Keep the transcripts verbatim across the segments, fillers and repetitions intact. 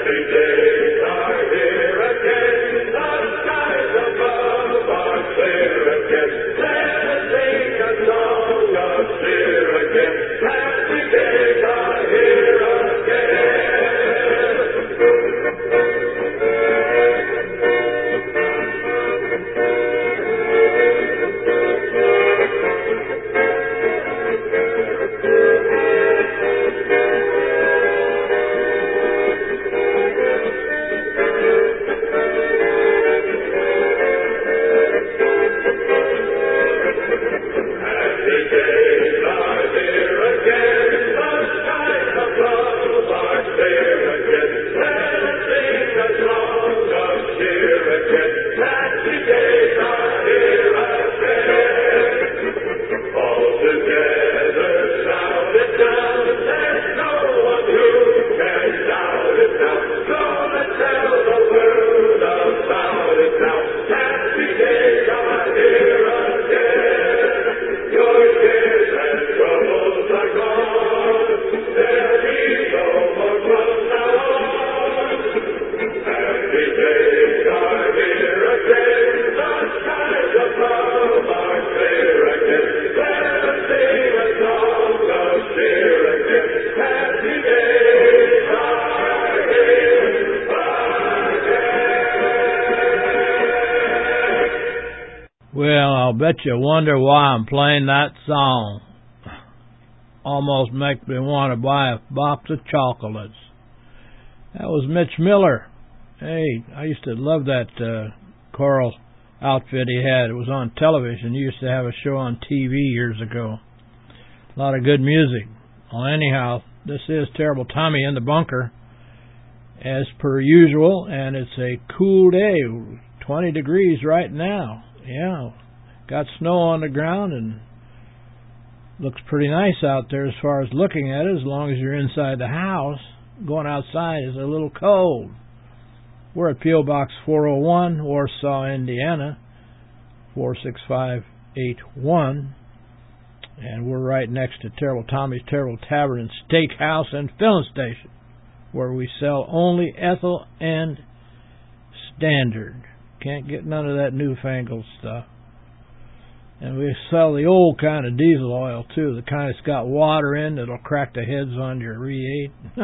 Well, I'll bet you wonder why I'm playing that song. Almost make me want to buy a box of chocolates. That was Mitch Miller. Hey, I used to love that uh, choral outfit he had. It was on television. He used to have a show on T V years ago. A lot of good music. Well, anyhow, this is Terrible Tommy in the bunker, as per usual, and it's a cool day, twenty degrees right now. Yeah, got snow on the ground and looks pretty nice out there as far as looking at it, as long as you're inside the house. Going outside is a little cold. We're at P O Box four oh one, Warsaw, Indiana, four six five eight one. And we're right next to Terrible Tommy's Terrible Tavern and Steakhouse and Filling Station, where we sell only Ethel and Standard. Can't get none of that newfangled stuff. And we sell the old kind of diesel oil, too, the kind that's got water in that'll crack the heads on your V eight.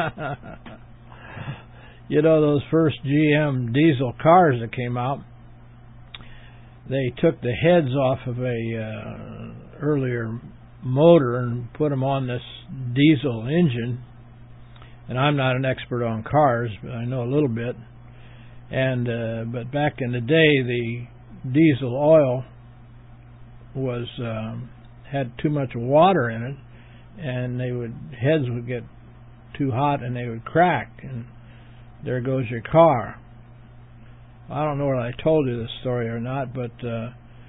You know, those first G M diesel cars that came out, they took the heads off of a uh, earlier motor and put them on this diesel engine. And I'm not an expert on cars, but I know a little bit. And uh, but back in the day, the diesel oil was um, had too much water in it, and they would heads would get too hot and they would crack, and there goes your car. I don't know whether I told you this story or not, but uh,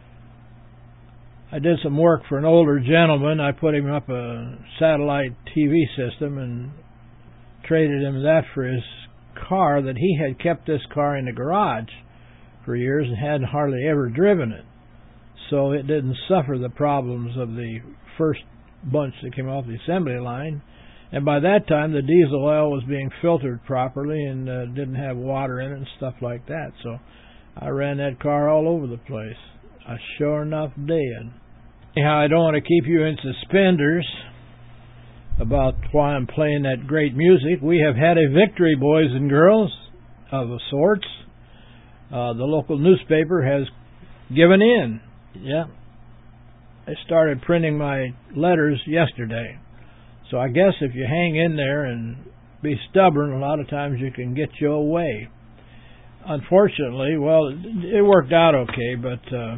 I did some work for an older gentleman. I put him up a satellite T V system and traded him that for his car. That he had kept this car in the garage for years and hadn't hardly ever driven it, so it didn't suffer the problems of the first bunch that came off the assembly line. And by that time the diesel oil was being filtered properly and uh, didn't have water in it and stuff like that. So I ran that car all over the place. I sure enough did. Anyhow, I don't want to keep you in suspenders about why I'm playing that great music. We have had a victory, boys and girls, of sorts. Uh, the local newspaper has given in. Yeah. I started printing my letters yesterday. So I guess if you hang in there and be stubborn, a lot of times you can get your way. Unfortunately, well, it worked out okay, but uh,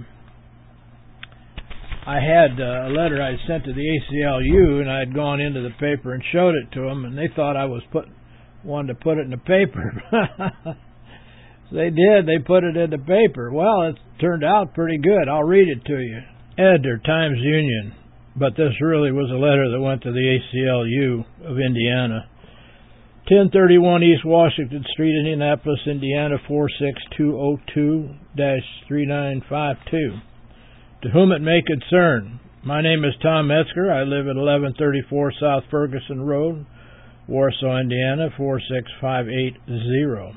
I had uh, a letter I sent to the A C L U, and I had gone into the paper and showed it to them, and they thought I was put wanted to put it in the paper. So they did. They put it in the paper. Well, it turned out pretty good. I'll read it to you. Editor, Times Union. But this really was a letter that went to the A C L U of Indiana. ten thirty-one East Washington Street, Indianapolis, Indiana, four six two zero two dash three nine five two. To whom it may concern, my name is Tom Metzger. I live at eleven thirty-four South Ferguson Road, Warsaw, Indiana, four six five eight zero.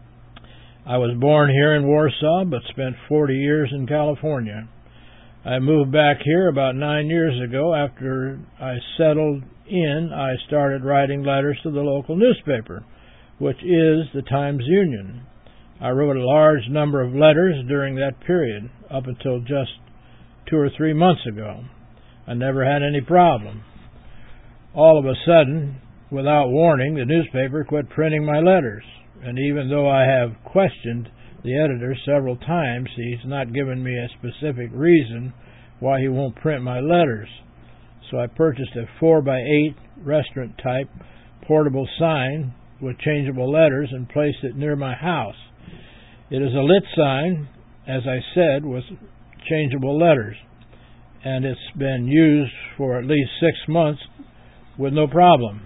I was born here in Warsaw, but spent forty years in California. I moved back here about nine years ago. After I settled in, I started writing letters to the local newspaper, which is the Times-Union. I wrote a large number of letters during that period, up until just two or three months ago. I never had any problem. All of a sudden, without warning, the newspaper quit printing my letters, and even though I have questioned the editor several times, he's not given me a specific reason why he won't print my letters. So I purchased a four by eight restaurant-type portable sign with changeable letters and placed it near my house. It is a lit sign, as I said, with changeable letters, and it's been used for at least six months with no problem.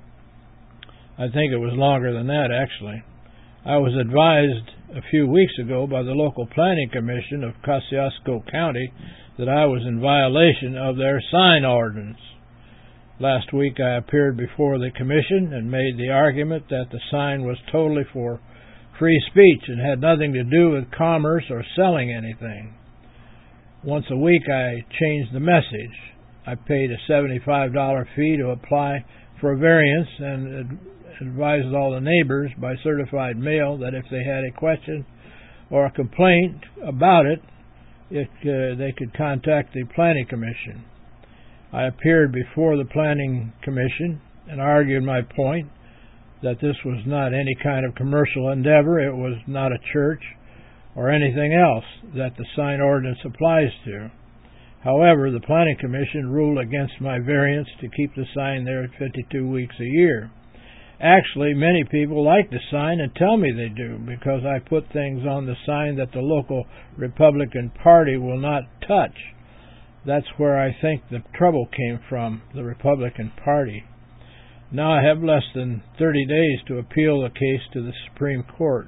I think it was longer than that, actually. I was advised a few weeks ago by the local planning commission of Kosciuszko County that I was in violation of their sign ordinance. Last week I appeared before the commission and made the argument that the sign was totally for free speech and had nothing to do with commerce or selling anything. Once a week I changed the message. I paid a seventy-five dollars fee to apply for a variance and advised all the neighbors by certified mail that if they had a question or a complaint about it, it uh, they could contact the Planning Commission. I appeared before the Planning Commission and argued my point that this was not any kind of commercial endeavor, it was not a church or anything else that the sign ordinance applies to. However, the Planning Commission ruled against my variance to keep the sign there fifty-two weeks a year. Actually, many people like the sign and tell me they do because I put things on the sign that the local Republican Party will not touch. That's where I think the trouble came from, the Republican Party. Now I have less than thirty days to appeal the case to the Supreme Court.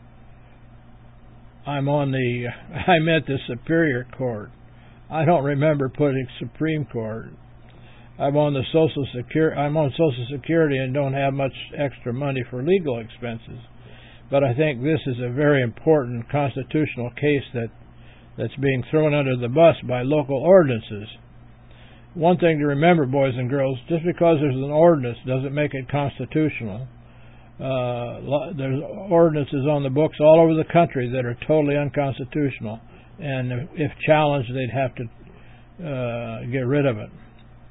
I'm on the, I meant the Superior Court. I don't remember putting Supreme Court. I'm on the Social Security. I'm on Social Security and don't have much extra money for legal expenses. But I think this is a very important constitutional case that that's being thrown under the bus by local ordinances. One thing to remember, boys and girls, just because there's an ordinance doesn't make it constitutional. Uh, there's ordinances on the books all over the country that are totally unconstitutional, and if challenged, they'd have to uh, get rid of it.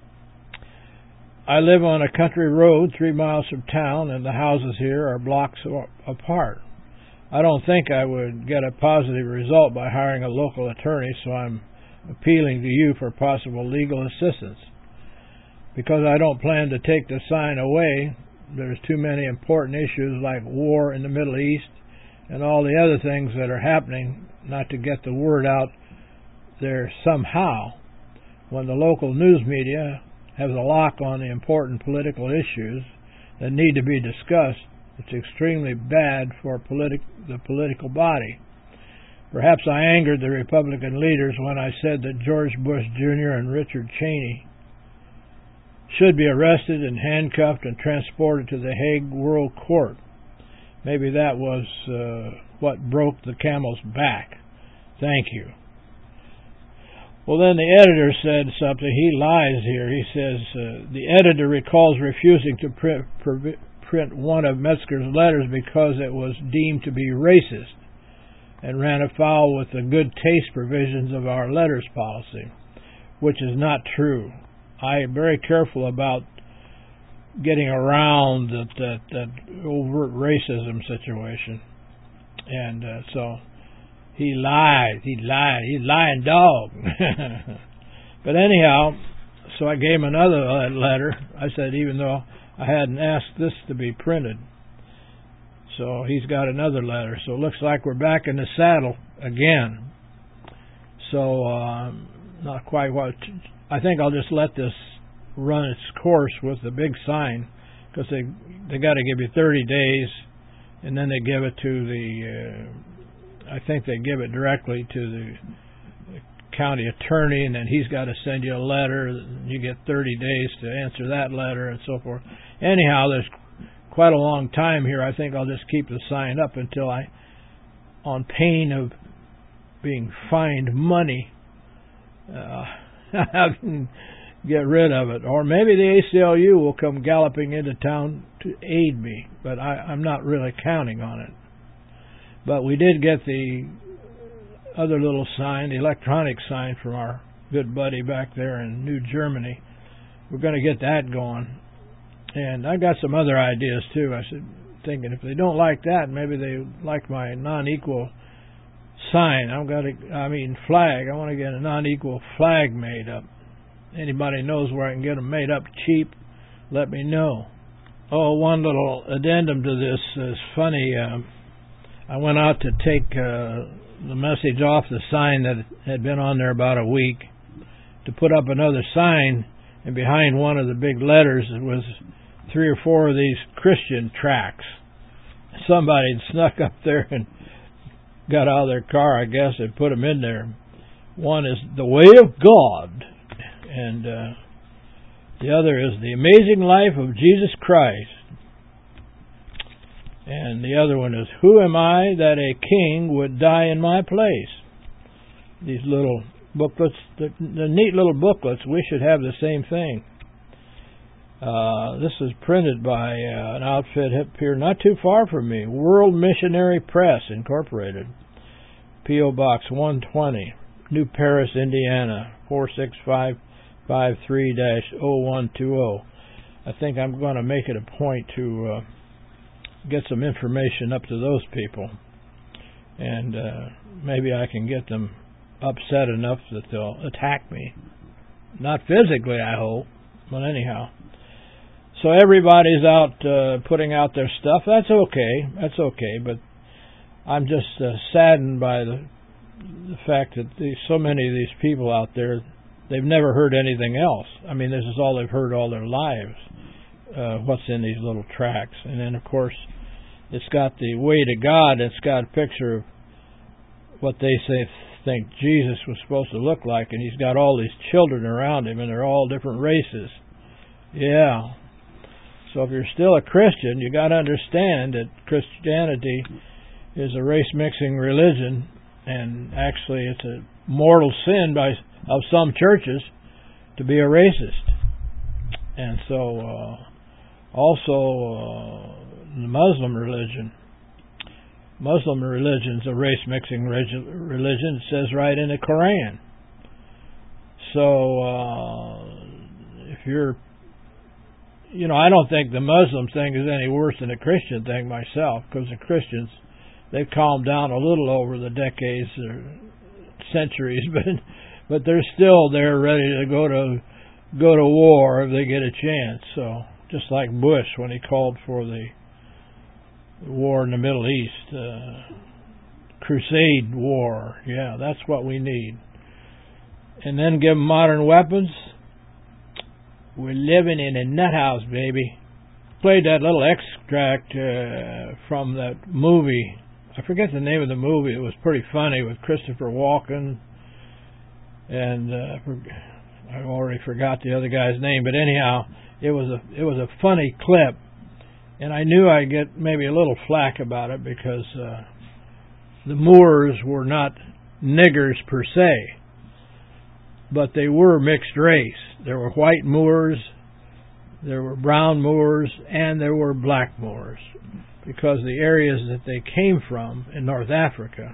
I live on a country road three miles from town, and the houses here are blocks apart. I don't think I would get a positive result by hiring a local attorney, so I'm appealing to you for possible legal assistance. Because I don't plan to take the sign away, there's too many important issues like war in the Middle East and all the other things that are happening not to get the word out there somehow. When the local news media has a lock on the important political issues that need to be discussed, it's extremely bad for politi- the political body. Perhaps I angered the Republican leaders when I said that George Bush Junior and Richard Cheney should be arrested and handcuffed and transported to the Hague World Court. Maybe that was uh, what broke the camel's back. Thank you. Well, then the editor said something. He lies here. He says, uh, the editor recalls refusing to print, print one of Metzger's letters because it was deemed to be racist and ran afoul with the good taste provisions of our letters policy, which is not true. I am very careful about getting around that, that, that overt racism situation. And uh, so he lied. He lied. He's a lying dog. But anyhow, so I gave him another letter. I said, even though I hadn't asked this to be printed. So he's got another letter. So it looks like we're back in the saddle again. So uh, not quite what... I think I'll just let this run its course with the big sign, because they they got to give you thirty days, and then they give it to the. Uh, I think they give it directly to the county attorney, and then he's got to send you a letter, and you get thirty days to answer that letter, and so forth. Anyhow, there's quite a long time here. I think I'll just keep the sign up until I, on pain of being fined money, uh, I can get rid of it. Or maybe the A C L U will come galloping into town to aid me, but I, I'm not really counting on it. But we did get the other little sign, the electronic sign from our good buddy back there in New Germany. We're going to get that going. And I got some other ideas too. I said, thinking if they don't like that, maybe they like my non-equal sign. I've got a, I mean flag. I want to get a non-equal flag made up. Anybody knows where I can get them made up cheap, let me know. Oh, one little addendum to this is funny. Uh, I went out to take uh, the message off the sign that had been on there about a week to put up another sign, and behind one of the big letters it was three or four of these Christian tracts. Somebody had snuck up there and got out of their car, I guess, and put them in there. One is The Way of God, and uh, the other is The Amazing Life of Jesus Christ. And the other one is, Who am I that a king would die in my place? These little booklets, the, the neat little booklets, we should have the same thing. Uh, this is printed by uh, an outfit here not too far from me, World Missionary Press, Incorporated. P O Box one twenty, New Paris, Indiana, four six five five three dash oh one two oh. I think I'm going to make it a point to uh, get some information up to those people, and uh, maybe I can get them upset enough that they'll attack me. Not physically, I hope, but anyhow. So everybody's out uh, putting out their stuff. That's okay. That's okay, but I'm just uh, saddened by the the fact that these, so many of these people out there, they've never heard anything else. I mean, this is all they've heard all their lives. Uh, what's in these little tracts. And then, of course, it's got the way to God. It's got a picture of what they say think Jesus was supposed to look like, and he's got all these children around him, and they're all different races. Yeah. So if you're still a Christian, you got to understand that Christianity is a race-mixing religion, and actually it's a mortal sin by of some churches to be a racist. And so... Uh, Also, uh, the Muslim religion. Muslim religion's a race-mixing religion. It says right in the Quran. So, uh, if you're, you know, I don't think the Muslim thing is any worse than the Christian thing myself, because the Christians, they've calmed down a little over the decades or centuries, but but they're still there ready to go to go to war if they get a chance. So. Just like Bush when he called for the war in the Middle East. Uh, crusade war. Yeah, that's what we need. And then give them modern weapons. We're living in a nut house, baby. Played that little extract uh, from that movie. I forget the name of the movie. It was pretty funny with Christopher Walken. And uh, I already forgot the other guy's name. But anyhow... It was a it was a funny clip, and I knew I'd get maybe a little flack about it because uh, the Moors were not niggers per se, but they were mixed race. There were white Moors, there were brown Moors, and there were black Moors, because the areas that they came from in North Africa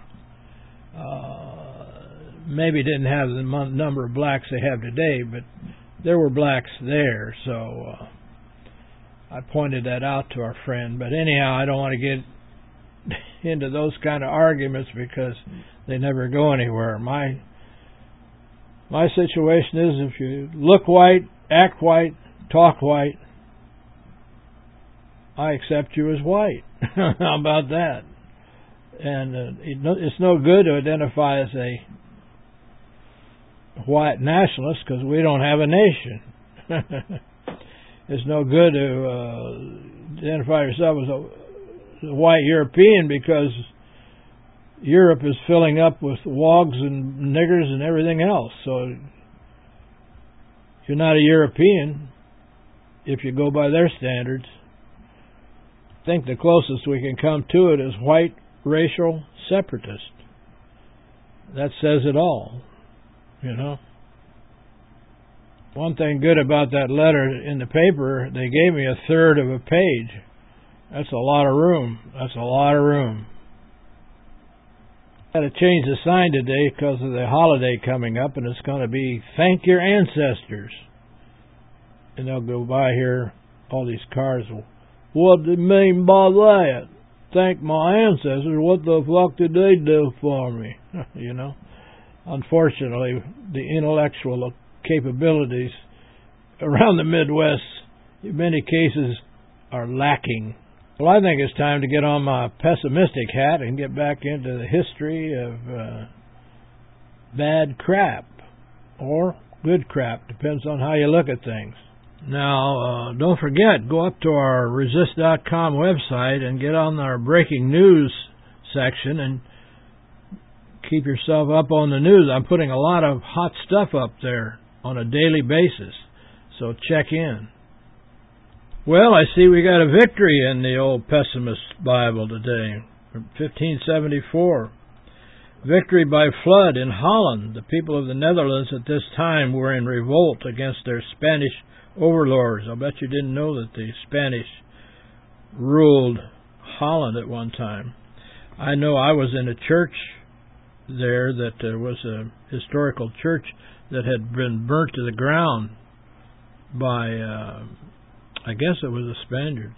uh, maybe didn't have the number of blacks they have today, but there were blacks there, so uh, I pointed that out to our friend. But anyhow, I don't want to get into those kind of arguments because they never go anywhere. My my situation is, if you look white, act white, talk white, I accept you as white. How about that? And uh, it's no good to identify as a white nationalist because we don't have a nation. It's no good to uh, identify yourself as a, as a white European because Europe is filling up with wogs and niggers and everything else. So you're not a European if you go by their standards. I think the closest we can come to it is white racial separatist. That says it all, you know. One thing good about that letter in the paper, they gave me a third of a page. That's a lot of room. That's a lot of room. I had to change the sign today because of the holiday coming up, and it's going to be Thank Your Ancestors. And they'll go by here, all these cars. What do you mean by that? Thank my ancestors. What the fuck did they do for me? You know? Unfortunately, the intellectual capabilities around the Midwest, in many cases, are lacking. Well, I think it's time to get on my pessimistic hat and get back into the history of uh, bad crap, or good crap, depends on how you look at things. Now, uh, don't forget, go up to our resist dot com website and get on our breaking news section and keep yourself up on the news. I'm putting a lot of hot stuff up there on a daily basis, so check in. Well, I see we got a victory in the old pessimist Bible today, from fifteen seventy-four. Victory by flood in Holland. The people of the Netherlands at this time were in revolt against their Spanish overlords. I'll bet you didn't know that the Spanish ruled Holland at one time. I know I was in a church there that there was a historical church that had been burnt to the ground by, uh, I guess it was the Spaniards.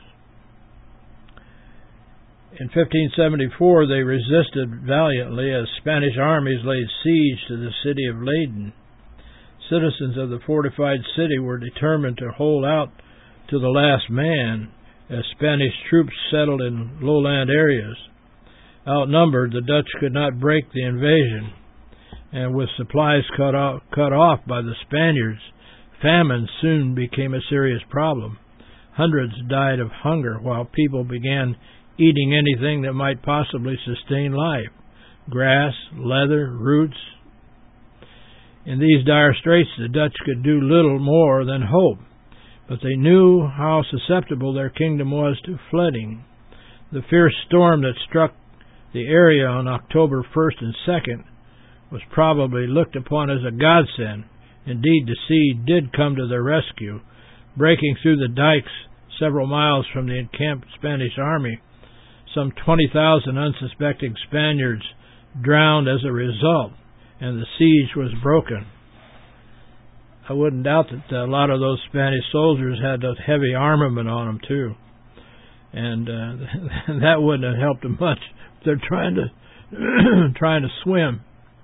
In fifteen seventy-four, they resisted valiantly as Spanish armies laid siege to the city of Leyden. Citizens of the fortified city were determined to hold out to the last man as Spanish troops settled in lowland areas. Outnumbered, the Dutch could not break the invasion, and with supplies cut off, cut off by the Spaniards, famine soon became a serious problem. Hundreds died of hunger while people began eating anything that might possibly sustain life: grass, leather, roots. In these dire straits, the Dutch could do little more than hope, but they knew how susceptible their kingdom was to flooding. The fierce storm that struck the area on October first and second was probably looked upon as a godsend. Indeed, the sea did come to their rescue, breaking through the dikes several miles from the encamped Spanish army. Some twenty thousand unsuspecting Spaniards drowned as a result, and the siege was broken. I wouldn't doubt that a lot of those Spanish soldiers had those heavy armament on them too, and uh, that wouldn't have helped them much. They're trying to trying to swim.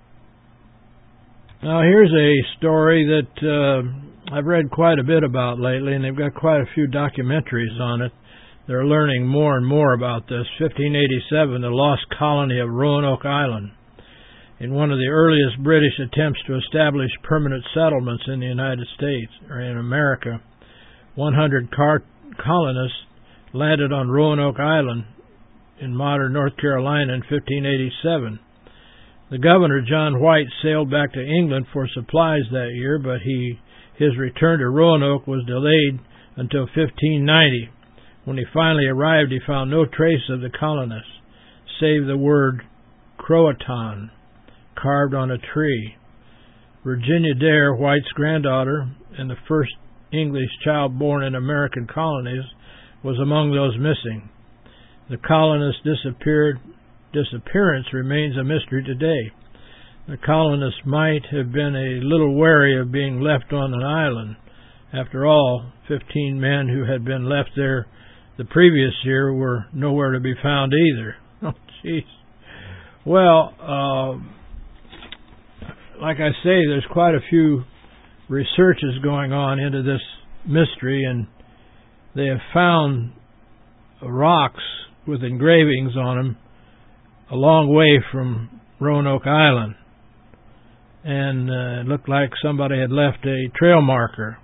Now here's a story that uh, I've read quite a bit about lately, and they've got quite a few documentaries on it. They're learning more and more about this. fifteen eighty-seven, the lost colony of Roanoke Island. In one of the earliest British attempts to establish permanent settlements in the United States, or in America, one hundred car- colonists landed on Roanoke Island in modern North Carolina in fifteen eighty-seven. The governor, John White, sailed back to England for supplies that year, but he his return to Roanoke was delayed until fifteen ninety. When he finally arrived, he found no trace of the colonists, save the word Croatan carved on a tree. Virginia Dare, White's granddaughter, and the first English child born in American colonies, was among those missing. The colonists' disappeared disappearance remains a mystery today. The colonists might have been a little wary of being left on an island. After all, fifteen men who had been left there the previous year were nowhere to be found either. Oh, jeez. Well, uh, like I say, there's quite a few researches going on into this mystery, and they have found rocks with engravings on them a long way from Roanoke Island, and uh, it looked like somebody had left a trail marker.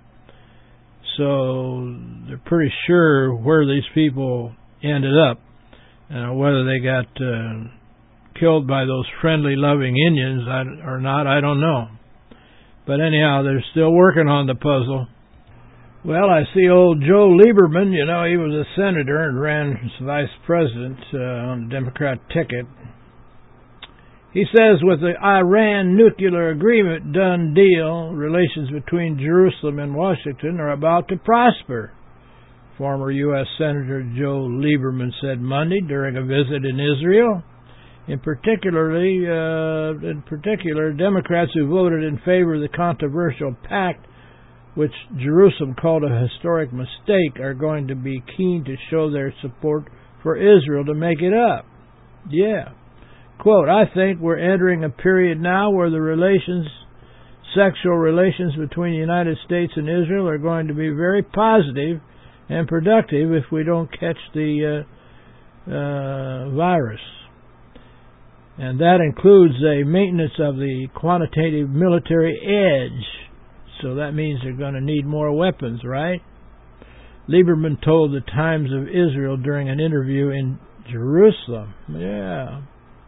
So they're pretty sure where these people ended up, uh, whether they got uh, killed by those friendly, loving Indians or not, I don't know. But anyhow, they're still working on the puzzle. Well, I see old Joe Lieberman, you know, he was a senator and ran as vice president uh, on the Democrat ticket. He says with the Iran nuclear agreement done deal, relations between Jerusalem and Washington are about to prosper. Former U S Senator Joe Lieberman said Monday during a visit in Israel. In particularly, uh, in particular, Democrats who voted in favor of the controversial pact, which Jerusalem called a historic mistake, are going to be keen to show their support for Israel to make it up. Yeah. Quote, I think we're entering a period now where the relations, sexual relations between the United States and Israel are going to be very positive and productive if we don't catch the uh, uh, virus. And that includes a maintenance of the quantitative military edge. So that means they're going to need more weapons, right? Lieberman told the Times of Israel during an interview in Jerusalem. Yeah.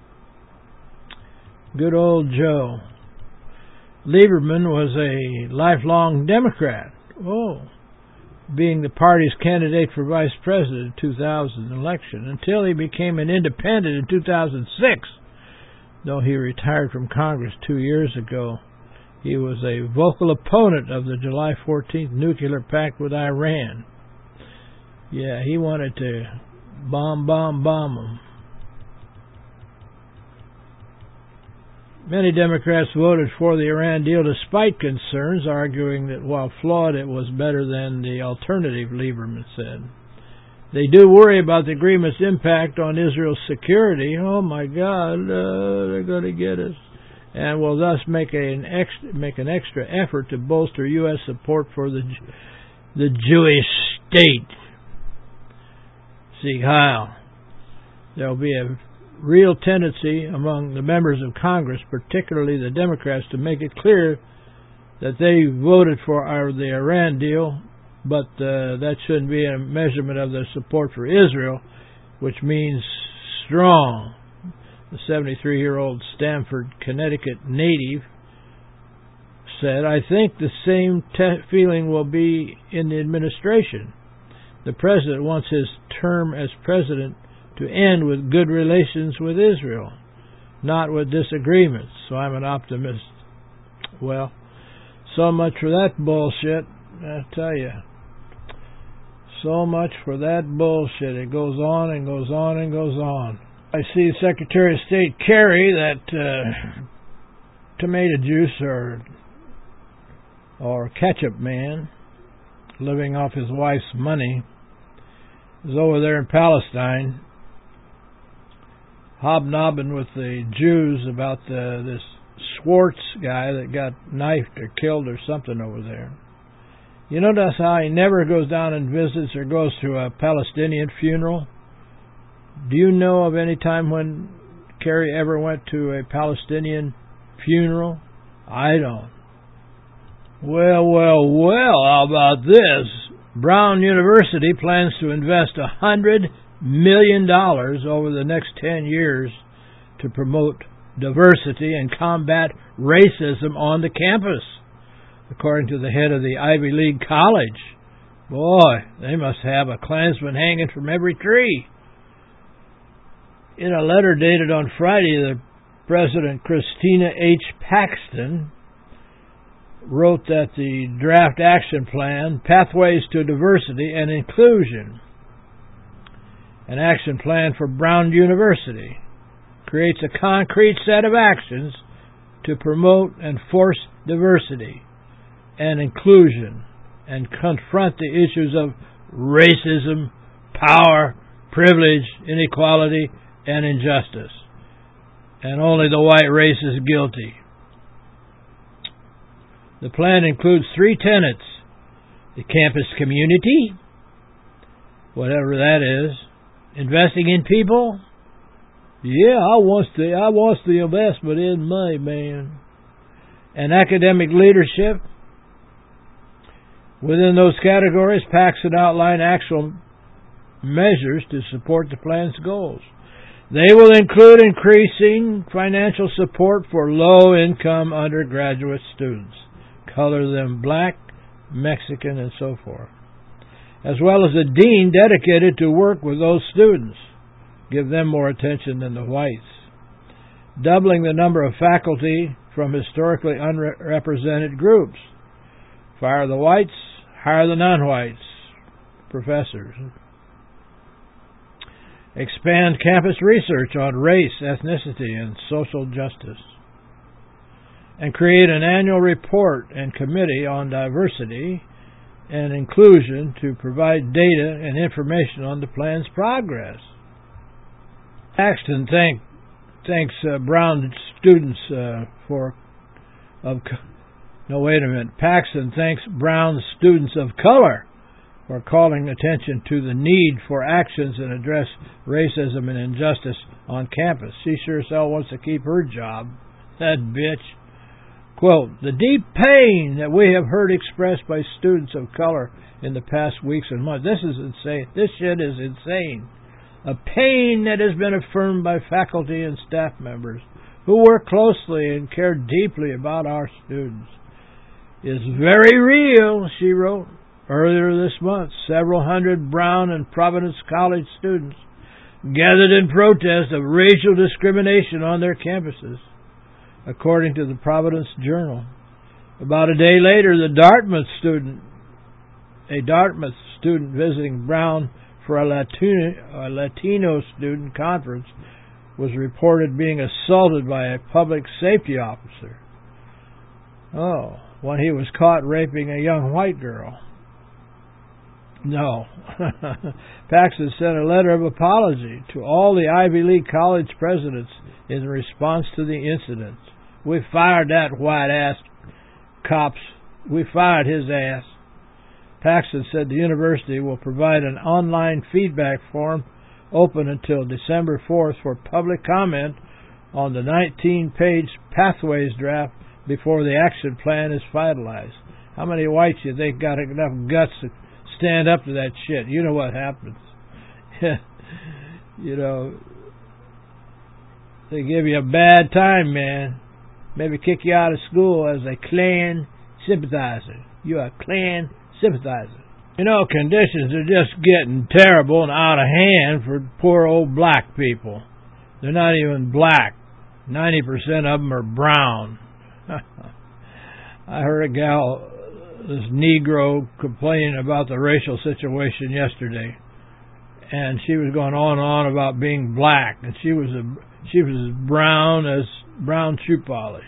Good old Joe. Lieberman was a lifelong Democrat. Oh. Being the party's candidate for vice president in two thousand election until he became an independent in two thousand six. Though he retired from Congress two years ago, he was a vocal opponent of the July fourteenth nuclear pact with Iran. Yeah, he wanted to bomb, bomb, bomb them. Many Democrats voted for the Iran deal despite concerns, arguing that while flawed, it was better than the alternative, Lieberman said. They do worry about the agreement's impact on Israel's security. Oh, my God, uh, they're going to get us. And will thus make an extra, make an extra effort to bolster U S support for the the Jewish state. See how there will be a real tendency among the members of Congress, particularly the Democrats, to make it clear that they voted for our, the Iran deal, but uh, that shouldn't be a measurement of their support for Israel, which means strong. The seventy-three-year-old Stamford, Connecticut native said, I think the same te- feeling will be in the administration. The president wants his term as president to end with good relations with Israel, not with disagreements. So I'm an optimist. Well, so much for that bullshit, I tell you. So much for that bullshit. It goes on and goes on and goes on. I see Secretary of State Kerry, that uh, tomato juice or or ketchup man, living off his wife's money, is over there in Palestine, hobnobbing with the Jews about the, this Schwartz guy that got knifed or killed or something over there. You notice how he never goes down and visits or goes to a Palestinian funeral? Do you know of any time when Kerry ever went to a Palestinian funeral? I don't. Well, well, well, how about this? Brown University plans to invest one hundred million dollars over the next ten years to promote diversity and combat racism on the campus, according to the head of the Ivy League college. Boy, they must have a Klansman hanging from every tree. In a letter dated on Friday, the President Christina H. Paxton wrote that the draft action plan, Pathways to Diversity and Inclusion, an action plan for Brown University, creates a concrete set of actions to promote and enforce diversity and inclusion and confront the issues of racism, power, privilege, inequality, and injustice. And only the white race is guilty. The plan includes three tenets: the campus community, whatever that is, investing in people. Yeah, I want the I want the investment in my man. And academic leadership. Within those categories, Paxton outlined actual measures to support the plan's goals. They will include increasing financial support for low-income undergraduate students, color them black, Mexican, and so forth, as well as a dean dedicated to work with those students, give them more attention than the whites, doubling the number of faculty from historically unrepresented groups, fire the whites, hire the non-whites, professors, expand campus research on race, ethnicity, and social justice, and create an annual report and committee on diversity and inclusion to provide data and information on the plan's progress. Paxton thank, thanks uh, Brown students uh, for of no wait a minute. Paxton thanks Brown students of color for calling attention to the need for actions and address racism and injustice on campus. She sure as hell wants to keep her job. That bitch. Quote, the deep pain that we have heard expressed by students of color in the past weeks and months. This is insane. This shit is insane. A pain that has been affirmed by faculty and staff members who work closely and care deeply about our students is very real, she wrote. Earlier this month, several hundred Brown and Providence College students gathered in protest of racial discrimination on their campuses, according to the Providence Journal. About a day later, the Dartmouth student, a Dartmouth student visiting Brown for a Latino, a Latino student conference, was reported being assaulted by a public safety officer. Oh, when he was caught raping a young white girl. No. Paxton sent a letter of apology to all the Ivy League college presidents in response to the incident. We fired that white-ass cops. We fired his ass. Paxton said the university will provide an online feedback form open until December fourth for public comment on the nineteen-page Pathways draft before the action plan is finalized. How many whites do you think got enough guts to stand up to that shit? You know what happens. You know, they give you a bad time, man. Maybe kick you out of school as a Klan sympathizer. You're a Klan sympathizer. You know, conditions are just getting terrible and out of hand for poor old black people. They're not even black. ninety percent of them are brown. I heard a gal, this Negro, complaining about the racial situation yesterday, and she was going on and on about being black, and she was a she was as brown as brown shoe polish.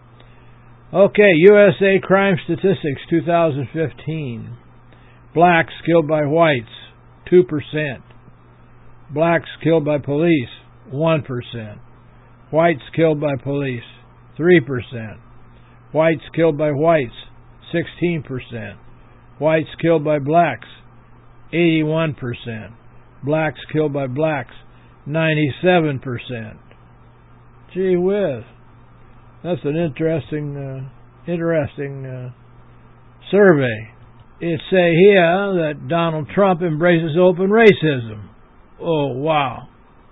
Okay, U S A crime statistics two thousand fifteen. Blacks killed by whites, two percent. Blacks killed by police, one percent. Whites killed by police, three percent. Whites killed by whites, sixteen percent. Whites killed by blacks, eighty-one percent. Blacks killed by blacks, ninety-seven percent. Gee whiz. That's an interesting, uh, interesting uh, survey. It say here that Donald Trump embraces open racism. Oh, wow.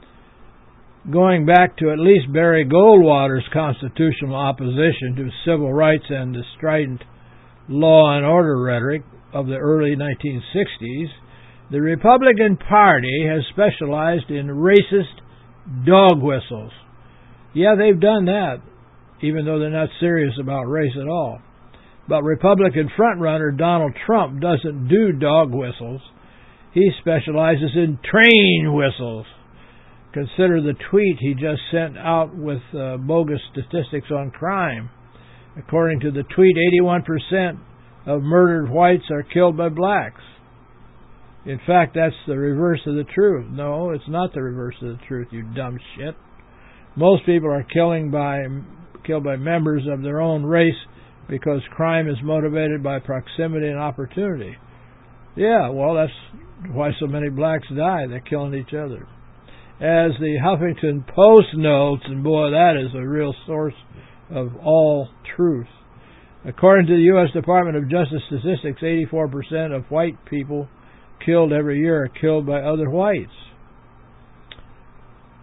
Going back to at least Barry Goldwater's constitutional opposition to civil rights and the strident law and order rhetoric of the early nineteen sixties, the Republican Party has specialized in racist dog whistles. Yeah, they've done that, even though they're not serious about race at all. But Republican frontrunner Donald Trump doesn't do dog whistles. He specializes in train whistles. Consider the tweet he just sent out with uh, bogus statistics on crime. According to the tweet, eighty-one percent of murdered whites are killed by blacks. In fact, that's the reverse of the truth. No, it's not the reverse of the truth, you dumb shit. Most people are killing by killed by members of their own race because crime is motivated by proximity and opportunity. Yeah, well, that's why so many blacks die. They're killing each other. As the Huffington Post notes, and boy, that is a real source of all truth. According to the U S Department of Justice statistics, eighty-four percent of white people killed every year are killed by other whites.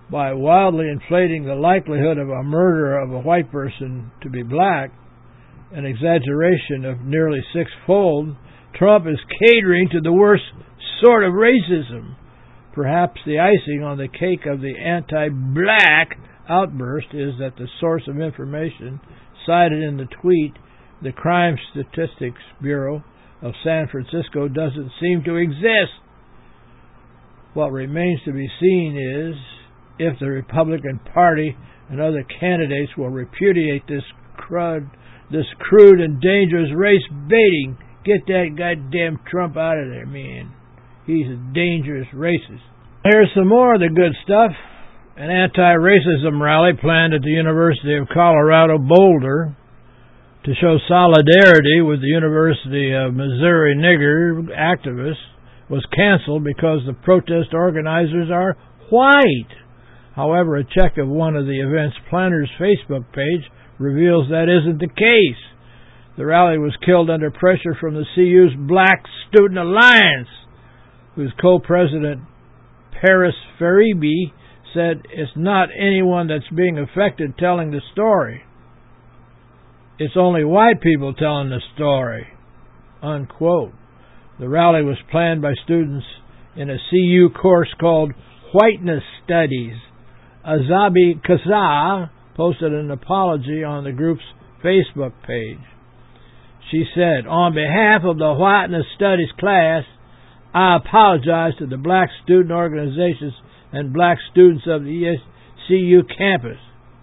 by wildly inflating the likelihood of a murder of a white person to be black, an exaggeration of nearly sixfold, Trump is catering to the worst sort of racism. Perhaps the icing on the cake of the anti-black outburst is that the source of information cited in the tweet, the Crime Statistics Bureau of San Francisco, doesn't seem to exist. What remains to be seen is if the Republican Party and other candidates will repudiate this crud, this crude and dangerous race baiting. Get that goddamn Trump out of there, man. He's a dangerous racist. Here's some more of the good stuff. An anti-racism rally planned at the University of Colorado Boulder to show solidarity with the University of Missouri nigger activists was canceled because the protest organizers are white. However, a check of one of the event's planners' Facebook page reveals that isn't the case. The rally was killed under pressure from the C U's Black Student Alliance, whose co-president Paris Faribi said it's not anyone that's being affected telling the story. It's only white people telling the story. Unquote. The rally was planned by students in a C U course called Whiteness Studies. Azabi Kaza posted an apology on the group's Facebook page. She said, "On behalf of the Whiteness Studies class, I apologize to the black student organizations and black students of the C U campus.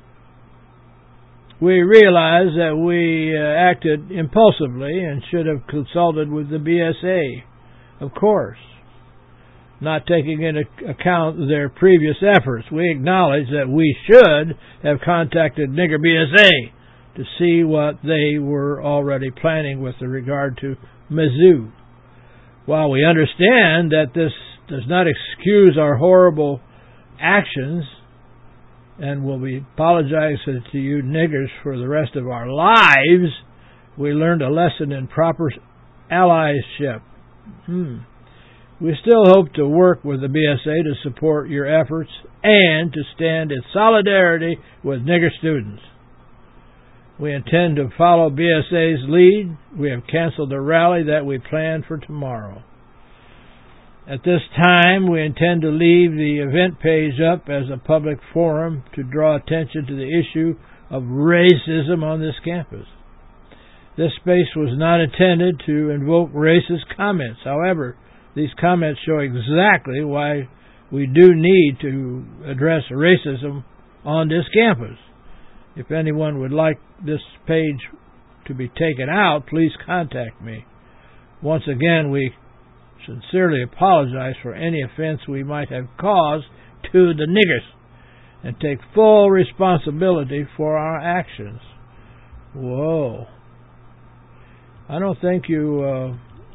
We realize that we uh, acted impulsively and should have consulted with the B S A, of course, not taking into account their previous efforts. We acknowledge that we should have contacted Nigger B S A to see what they were already planning with regard to Mizzou. While we understand that this does not excuse our horrible actions, and will be apologizing to you niggers for the rest of our lives, we learned a lesson in proper allyship. Hmm. We still hope to work with the B S A to support your efforts and to stand in solidarity with nigger students. We intend to follow B S A's lead. We have canceled the rally that we planned for tomorrow. At this time, we intend to leave the event page up as a public forum to draw attention to the issue of racism on this campus. This space was not intended to invoke racist comments. However, these comments show exactly why we do need to address racism on this campus. If anyone would like this page to be taken out, please contact me. Once again, we sincerely apologize for any offense we might have caused to the niggers and take full responsibility for our actions. Whoa. I don't think you, uh,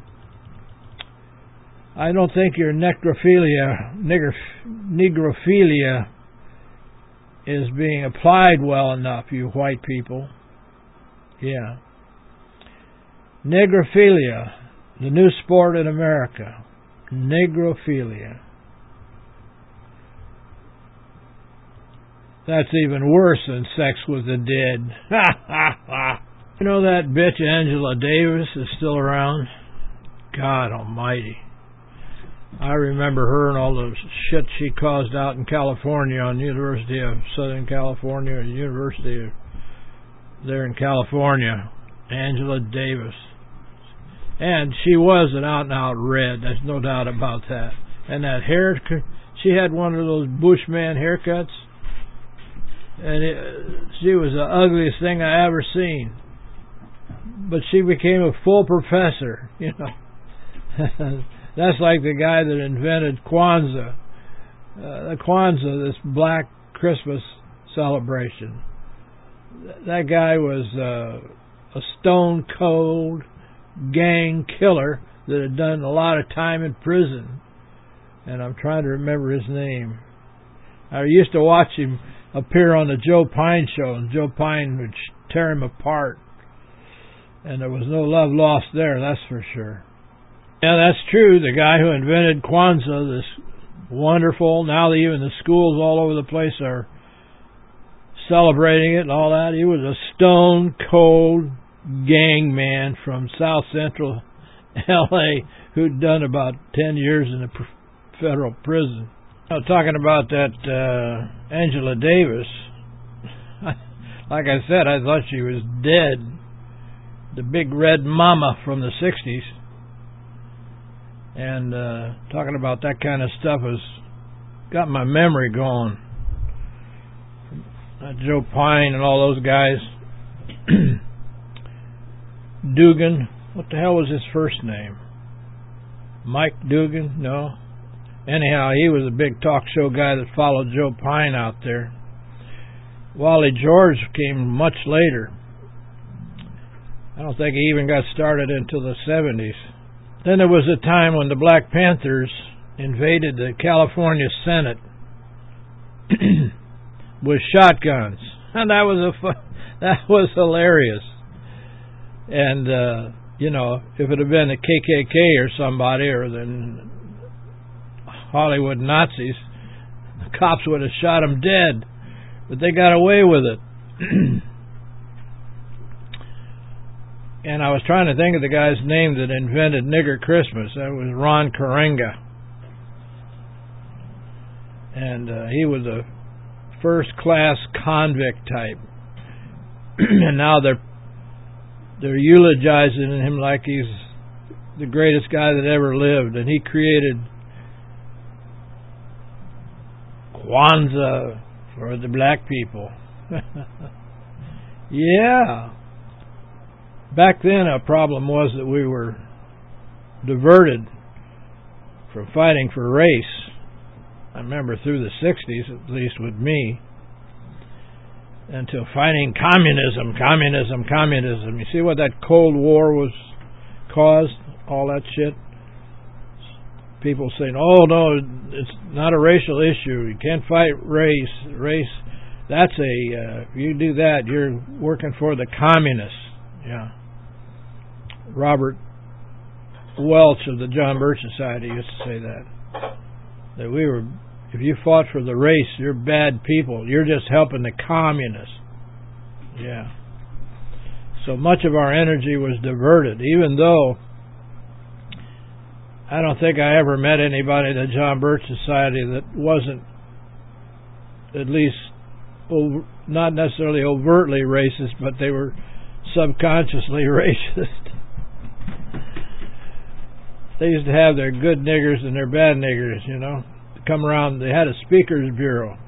I don't think your necrophilia, nigger, negrophilia is being applied well enough, you white people. Yeah. Negrophilia, the new sport in America. Negrophilia. That's even worse than sex with the dead. Ha ha ha. You know that bitch Angela Davis is still around? God almighty. I remember her and all the shit she caused out in California on the University of Southern California, or University of there in California. Angela Davis. And she was an out-and-out red. There's no doubt about that. And that hair, she had one of those Bushman haircuts. And it, she was the ugliest thing I ever seen. But she became a full professor, you know. That's like the guy that invented Kwanzaa. Uh, the Kwanzaa, this black Christmas celebration. That guy was uh, a stone-cold gang killer that had done a lot of time in prison. And I'm trying to remember his name. I used to watch him appear on the Joe Pine show, and Joe Pine would tear him apart. And there was no love lost there, that's for sure. Yeah, that's true. The guy who invented Kwanzaa, this wonderful. Now that even the schools all over the place are celebrating it and all that. He was a stone cold gang man from South Central L A who'd done about ten years in a federal prison. Now, talking about that uh, Angela Davis, like I said, I thought she was dead. The big red mama from the sixties. And uh, talking about that kind of stuff has got my memory going. Uh, Joe Pine and all those guys. Dugan. What the hell was his first name? Mike Dugan? No. Anyhow, he was a big talk show guy that followed Joe Pine out there. Wally George came much later. I don't think he even got started until the seventies. Then there was a time when the Black Panthers invaded the California Senate with shotguns, and that was a fun, that was hilarious. And uh, you know, if it had been the K K K or somebody, or the Hollywood Nazis, the cops would have shot them dead, but they got away with it. And I was trying to think of the guy's name that invented Nigger Christmas. That was Ron Karenga. And uh, he was a first-class convict type. And now they're they're eulogizing him like he's the greatest guy that ever lived. And he created Kwanzaa for the black people. Yeah. Back then, a problem was that we were diverted from fighting for race. I remember through the sixties, at least with me, until fighting communism, communism, communism. You see what that Cold War was caused? All that shit? People saying, oh, no, it's not a racial issue. You can't fight race. Race, that's a, uh, if you do that, you're working for the communists. Yeah. Robert Welch of the John Birch Society used to say that. That we were, if you fought for the race, you're bad people. You're just helping the communists. Yeah. So much of our energy was diverted, even though I don't think I ever met anybody at the John Birch Society that wasn't at least not necessarily overtly racist, but they were subconsciously racist. They used to have their good niggers and their bad niggers, you know. Come around, they had a speakers bureau.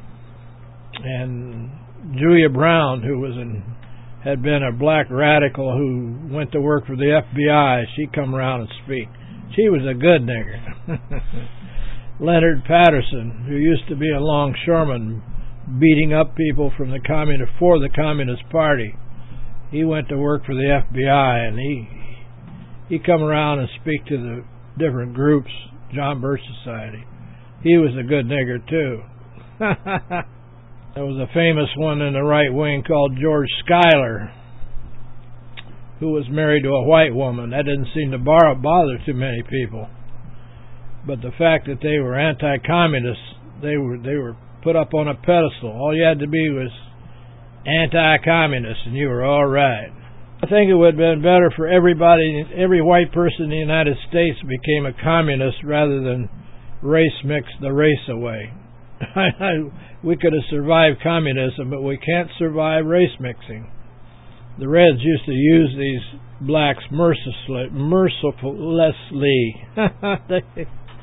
And Julia Brown, who was in, had been a black radical who went to work for the F B I, she come around and speak. She was a good nigger. Leonard Patterson, who used to be a longshoreman beating up people from the communist for the Communist Party, he went to work for the F B I, and he he come around and speak to the different groups, John Birch Society. He was a good nigger too. There was a famous one in the right wing called George Schuyler, who was married to a white woman. That didn't seem to bar- bother too many people. But the fact that they were anti-communists, they were they were put up on a pedestal. All you had to be was anti-communist, and you were all right. I think it would have been better for everybody, every white person in the United States became a communist rather than race mix the race away. We could have survived communism, but we can't survive race mixing. The Reds used to use these blacks mercilessly. mercilessly. they,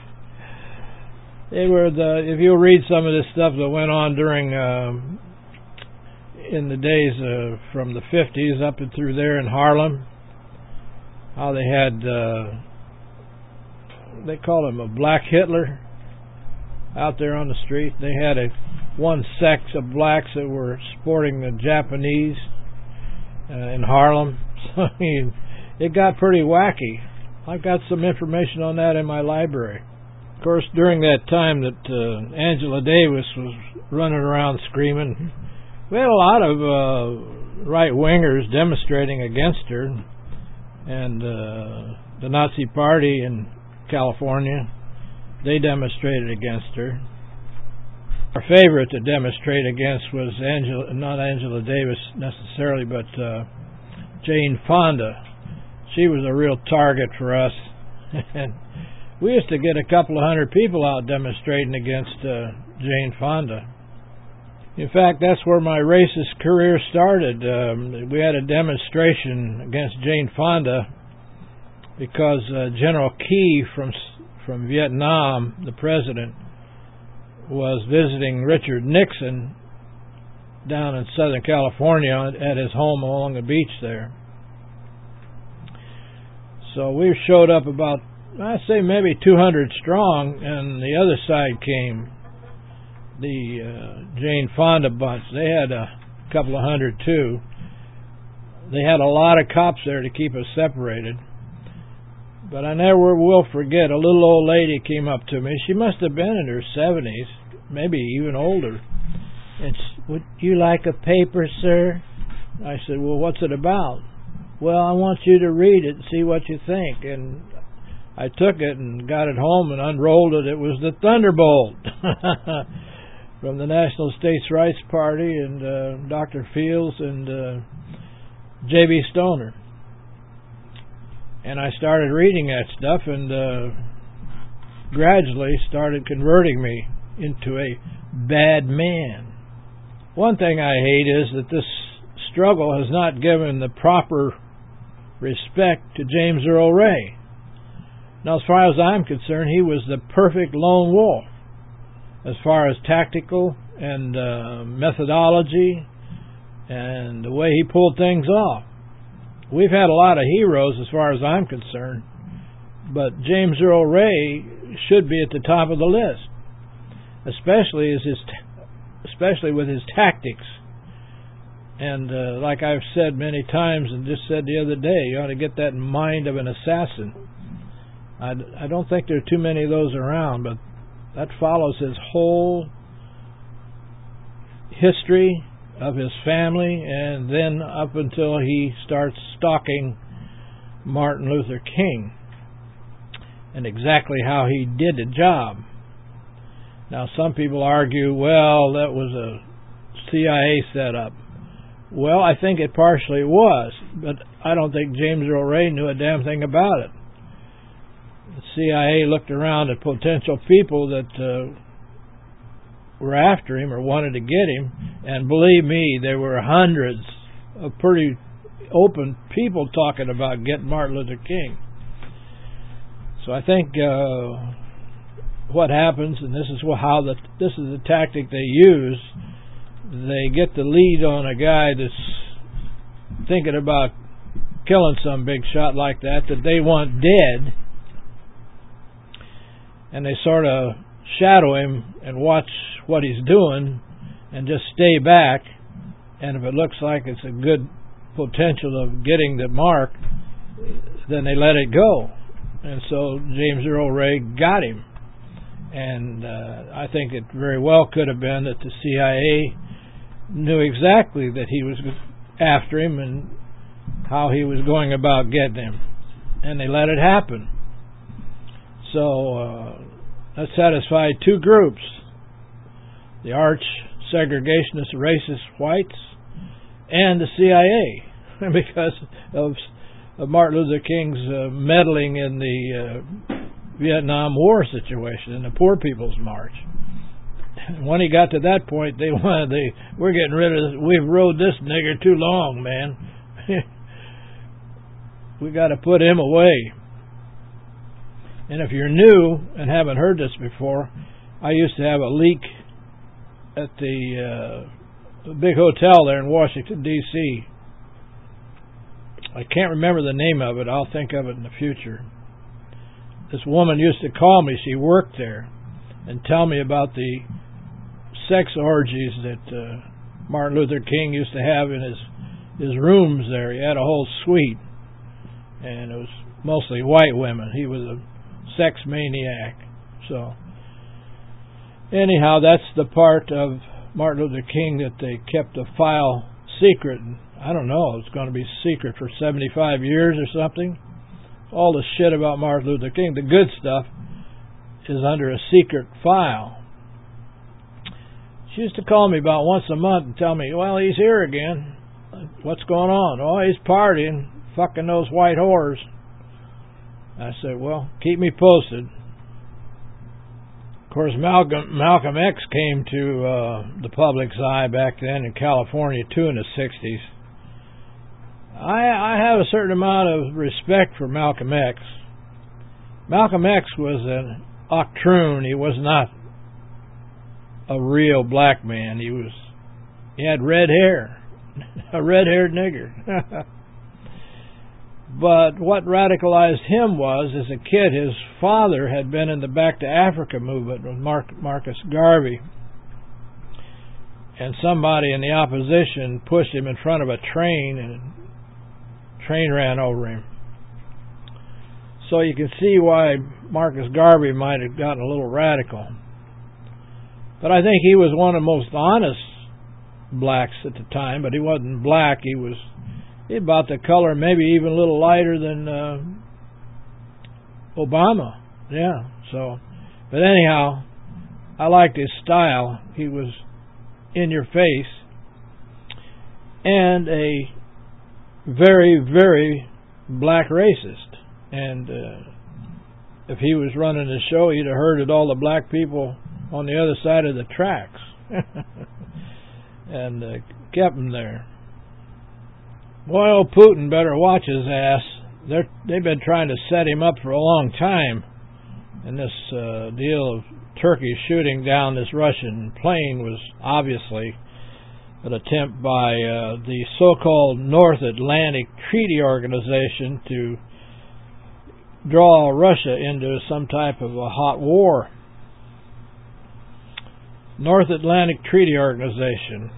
they were the. If you read some of this stuff that went on during. Um, in the days uh, from the fifties up and through there in Harlem, how they had, uh, they called him a black Hitler out there on the street. They had a one sect of blacks that were sporting the Japanese uh, in Harlem. So I mean, it got pretty wacky. I've got some information on that in my library. Of course, during that time that uh, Angela Davis was running around screaming, we had a lot of uh, right-wingers demonstrating against her, and uh, the Nazi Party in California they demonstrated against her. Our favorite to demonstrate against was Angela, not Angela Davis necessarily, but uh, Jane Fonda. She was a real target for us. And we used to get a couple of hundred people out demonstrating against uh, Jane Fonda. In fact, that's where my racist career started. Um, we had a demonstration against Jane Fonda because uh, General Key from from Vietnam, the president, was visiting Richard Nixon down in Southern California at his home along the beach there. So we showed up about, I'd say maybe two hundred strong, and the other side came, the uh, Jane Fonda bunch. They had a couple of hundred too. They had a lot of cops there to keep us separated. But I never will forget, a little old lady came up to me. She must have been in her seventies, maybe even older. And she, would you like a paper, sir? I said, well, what's it about? Well, I want you to read it and see what you think. And I took it and got it home and unrolled it. It was the Thunderbolt from the National States Rights Party and uh, Doctor Fields and uh, J B Stoner. And I started reading that stuff and uh, gradually started converting me into a bad man. One thing I hate is that this struggle has not given the proper respect to James Earl Ray. Now, as far as I'm concerned, he was the perfect lone wolf as far as tactical and uh, methodology and the way he pulled things off. We've had a lot of heroes as far as I'm concerned, but James Earl Ray should be at the top of the list, especially as his, especially with his tactics. And uh, like I've said many times and just said the other day, you ought to get that mind of an assassin. I, I don't think there are too many of those around, but that follows his whole history of his family, and then up until he starts stalking Martin Luther King and exactly how he did the job. Now, some people argue, well, that was a C I A setup. Well, I think it partially was, but I don't think James Earl Ray knew a damn thing about it. The C I A looked around at potential people that uh, were after him or wanted to get him, and believe me, there were hundreds of pretty open people talking about getting Martin Luther King. So I think uh, what happens, and this is how the this is the tactic they use, they get the lead on a guy that's thinking about killing some big shot like that that they want dead, and they sort of shadow him and watch what he's doing and just stay back, and if it looks like it's a good potential of getting the mark, then they let it go. And so James Earl Ray got him, and uh, I think it very well could have been that the C I A knew exactly that he was after him and how he was going about getting him, and they let it happen. So uh, that satisfied two groups: the arch segregationist, racist whites, and the C I A, because of, of Martin Luther King's uh, meddling in the uh, Vietnam War situation, in the Poor People's March. When he got to that point, they wanted the we're getting rid of this, we've rode this nigger too long, man. We got to put him away. And if you're new and haven't heard this before, I used to have a leak at the uh, big hotel there in Washington, D C I can't remember the name of it. I'll think of it in the future. This woman used to call me. She worked there, and tell me about the sex orgies that uh, Martin Luther King used to have in his his rooms there. He had a whole suite, and it was mostly white women. He was a sex maniac. So anyhow, that's the part of Martin Luther King that they kept the file secret. I don't know, it's going to be secret for seventy-five years or something. All the shit about Martin Luther King, the good stuff, is under a secret file. She used to call me about once a month and tell me, well, he's here again. What's going on? Oh, he's partying, fucking those white whores. I said, well, keep me posted. Of course, Malcolm, Malcolm X came to uh, the public's eye back then in California, too, in the sixties. I, I have a certain amount of respect for Malcolm X. Malcolm X was an octroon. He was not a real black man. He was, he had red hair, a red-haired nigger. But what radicalized him was, as a kid, his father had been in the Back to Africa movement with Mark, Marcus Garvey. And somebody in the opposition pushed him in front of a train, and the train ran over him. So you can see why Marcus Garvey might have gotten a little radical. But I think he was one of the most honest blacks at the time, but he wasn't black. He was about the color, maybe even a little lighter than uh, Obama. Yeah, so. But anyhow, I liked his style. He was in your face. And a very, very black racist. And uh, if he was running the show, he'd have herded all the black people on the other side of the tracks. and uh, kept them there. Boy, old Putin better watch his ass. They're, they've been trying to set him up for a long time. And this uh, deal of Turkey shooting down this Russian plane was obviously an attempt by uh, the so-called North Atlantic Treaty Organization to draw Russia into some type of a hot war. North Atlantic Treaty Organization.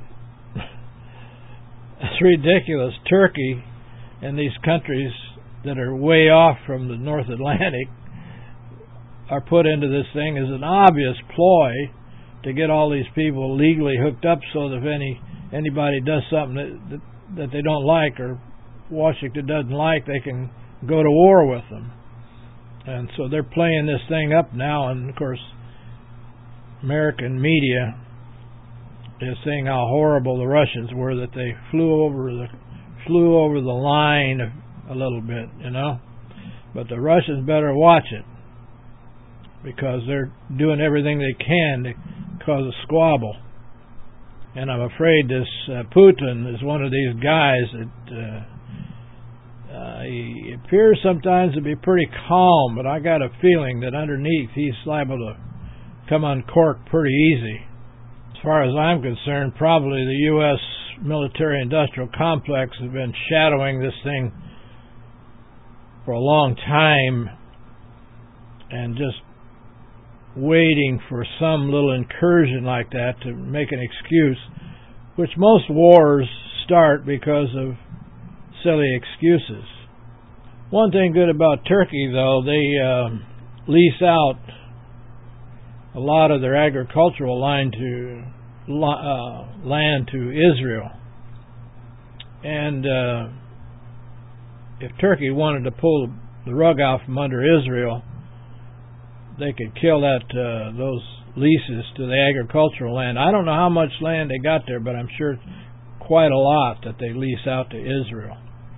It's ridiculous. Turkey and these countries that are way off from the North Atlantic are put into this thing as an obvious ploy to get all these people legally hooked up so that if any anybody does something that, that, that they don't like or Washington doesn't like, they can go to war with them. And so they're playing this thing up now, and of course American media is saying how horrible the Russians were, that they flew over the flew over the line a little bit, you know. But the Russians better watch it, because they're doing everything they can to cause a squabble. And I'm afraid this uh, Putin is one of these guys that uh, uh, he appears sometimes to be pretty calm, but I got a feeling that underneath he's liable to come uncorked pretty easy. As far as I'm concerned, probably the U S military-industrial complex has been shadowing this thing for a long time and just waiting for some little incursion like that to make an excuse, which most wars start because of silly excuses. One thing good about Turkey, though, they uh, lease out a lot of their agricultural land to uh, land to Israel. And uh, if Turkey wanted to pull the rug out from under Israel, they could kill that uh, those leases to the agricultural land. I don't know how much land they got there, but I'm sure quite a lot that they lease out to Israel.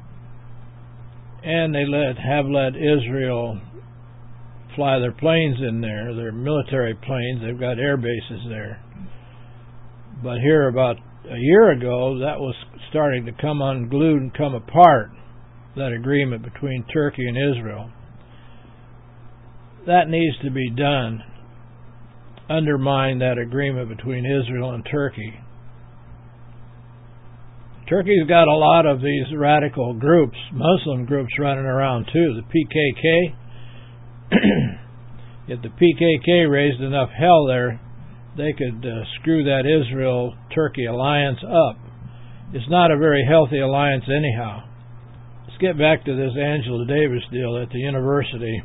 And they let have let Israel fly their planes in there, their military planes. They've got air bases there. But here about a year ago, that was starting to come unglued and come apart, that agreement between Turkey and Israel. That needs to be done. Undermine that agreement between Israel and Turkey. Turkey's got a lot of these radical groups, Muslim groups running around too, the P K K. If the P K K raised enough hell there, they could uh, screw that Israel-Turkey alliance up. It's not a very healthy alliance anyhow. Let's get back to this Angela Davis deal at the university.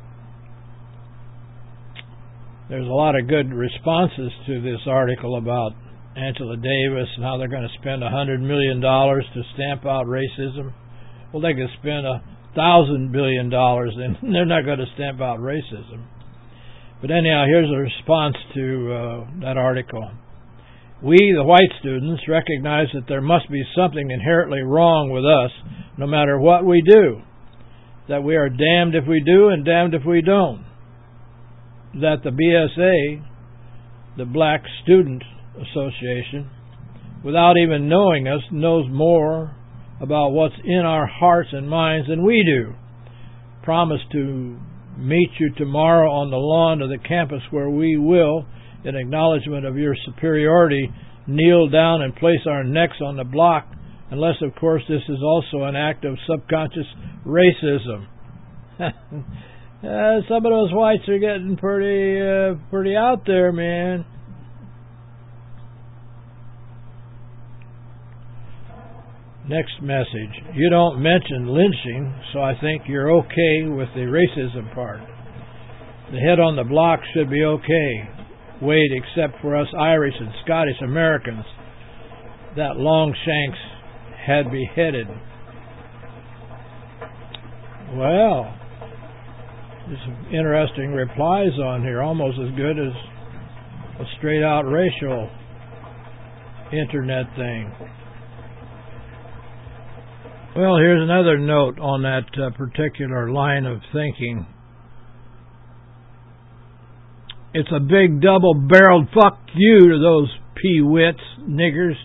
There's a lot of good responses to this article about Angela Davis and how they're going to spend one hundred million dollars to stamp out racism. Well, they could spend a thousand billion dollars and they're not going to stamp out racism. But anyhow, here's a response to uh, that article. We, the white students, recognize that there must be something inherently wrong with us, no matter what we do. That we are damned if we do and damned if we don't. That the B S A, the Black Student Association, without even knowing us, knows more about what's in our hearts and minds than we do. Promise to meet you tomorrow on the lawn of the campus where we will, in acknowledgement of your superiority, kneel down and place our necks on the block, unless, of course, this is also an act of subconscious racism. uh, some of those whites are getting pretty, uh, pretty out there, man. Next message. You don't mention lynching, so I think you're okay with the racism part. The head on the block should be okay. Wait, except for us Irish and Scottish Americans that Longshanks had beheaded. Well, there's some interesting replies on here, almost as good as a straight-out racial internet thing. Well, here's another note on that uh, particular line of thinking. It's a big double-barreled fuck you to those pee-wits, niggers.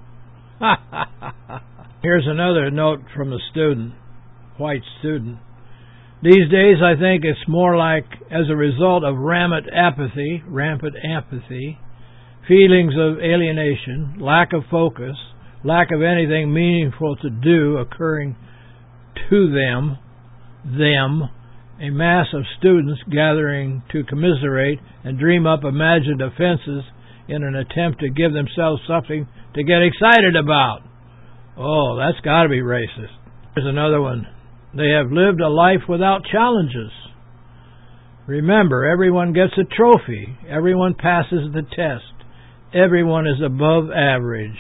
Here's another note from a student, white student. These days, I think it's more like as a result of rampant apathy, rampant apathy, feelings of alienation, lack of focus, lack of anything meaningful to do occurring to them, them, a mass of students gathering to commiserate and dream up imagined offenses in an attempt to give themselves something to get excited about. Oh, that's got to be racist. Here's another one. They have lived a life without challenges. Remember, everyone gets a trophy. Everyone passes the test. Everyone is above average.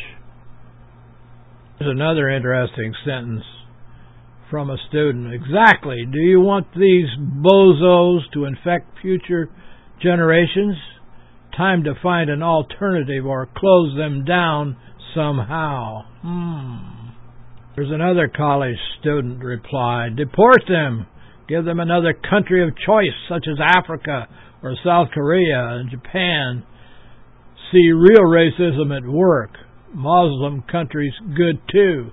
Here's another interesting sentence from a student. Exactly. Do you want these bozos to infect future generations? Time to find an alternative or close them down somehow. Hmm. There's another college student replied. Deport them. Give them another country of choice, such as Africa or South Korea and Japan. See real racism at work. Muslim countries good too.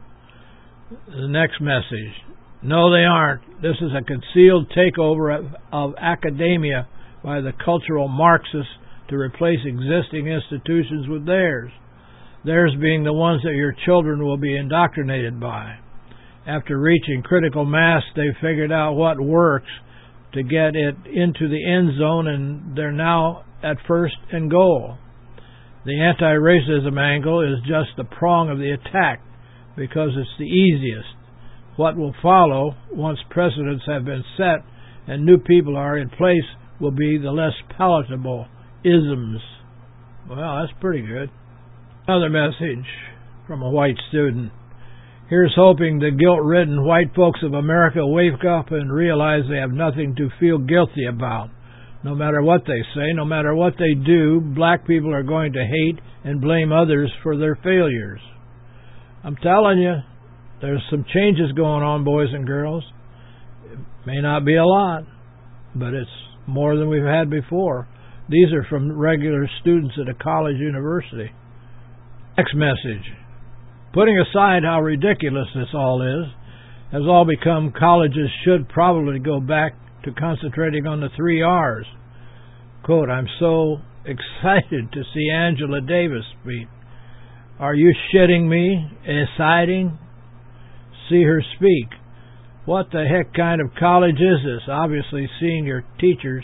The next message. No, they aren't. This is a concealed takeover of, of academia by the cultural Marxists to replace existing institutions with theirs. Theirs being the ones that your children will be indoctrinated by. After reaching critical mass, they figured out what works to get it into the end zone, and they're now at first and goal. The anti-racism angle is just the prong of the attack because it's the easiest. What will follow, once precedents have been set and new people are in place, will be the less palatable isms. Well, that's pretty good. Another message from a white student. Here's hoping the guilt-ridden white folks of America wake up and realize they have nothing to feel guilty about. No matter what they say, no matter what they do, black people are going to hate and blame others for their failures. I'm telling you, there's some changes going on, boys and girls. It may not be a lot, but it's more than we've had before. These are from regular students at a college university. Next message. Putting aside how ridiculous this all is, has all become colleges should probably go back to concentrating on the three R's. Quote, I'm so excited to see Angela Davis speak. Are you shitting me? Exciting? See her speak. What the heck kind of college is this? Obviously seeing your teachers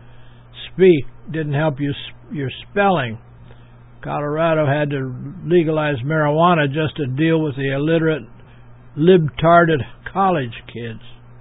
speak didn't help you your spelling. Colorado had to legalize marijuana just to deal with the illiterate, libtarded college kids.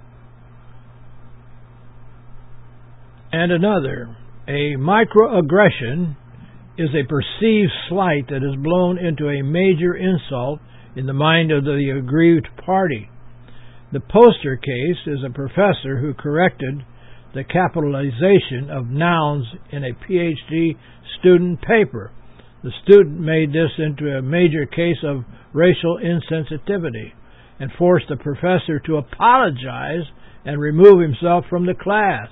And another, a microaggression is a perceived slight that is blown into a major insult in the mind of the aggrieved party. The poster case is a professor who corrected the capitalization of nouns in a P H D student paper. The student made this into a major case of racial insensitivity and forced the professor to apologize and remove himself from the class.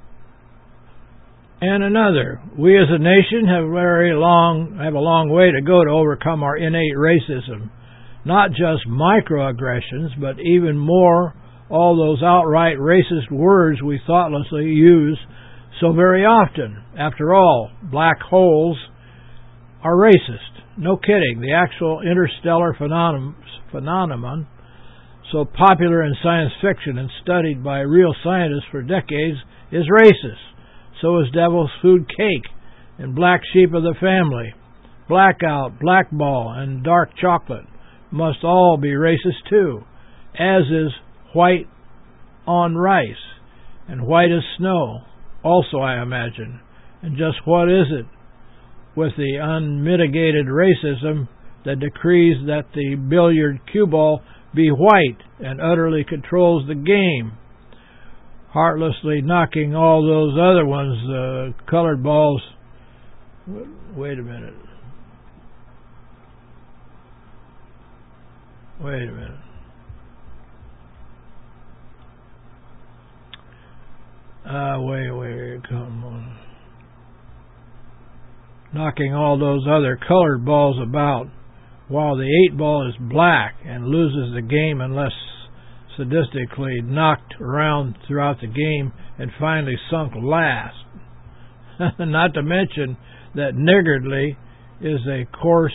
And another, we as a nation have very long have a long way to go to overcome our innate racism, not just microaggressions, but even more all those outright racist words we thoughtlessly use so very often. After all, black holes are racist. No kidding. The actual interstellar phenomenon, phenomenon so popular in science fiction and studied by real scientists for decades is racist. So is devil's food cake and black sheep of the family. Blackout, blackball, and dark chocolate must all be racist too, as is white on rice and white as snow also, I imagine. And just what is it with the unmitigated racism that decrees that the billiard cue ball be white and utterly controls the game, heartlessly knocking all those other ones, uh, colored balls. Wait a minute. Wait a minute. Ah, uh, wait, wait, come on. Knocking all those other colored balls about, while the eight ball is black and loses the game unless sadistically knocked around throughout the game and finally sunk last. Not to mention that niggardly is a course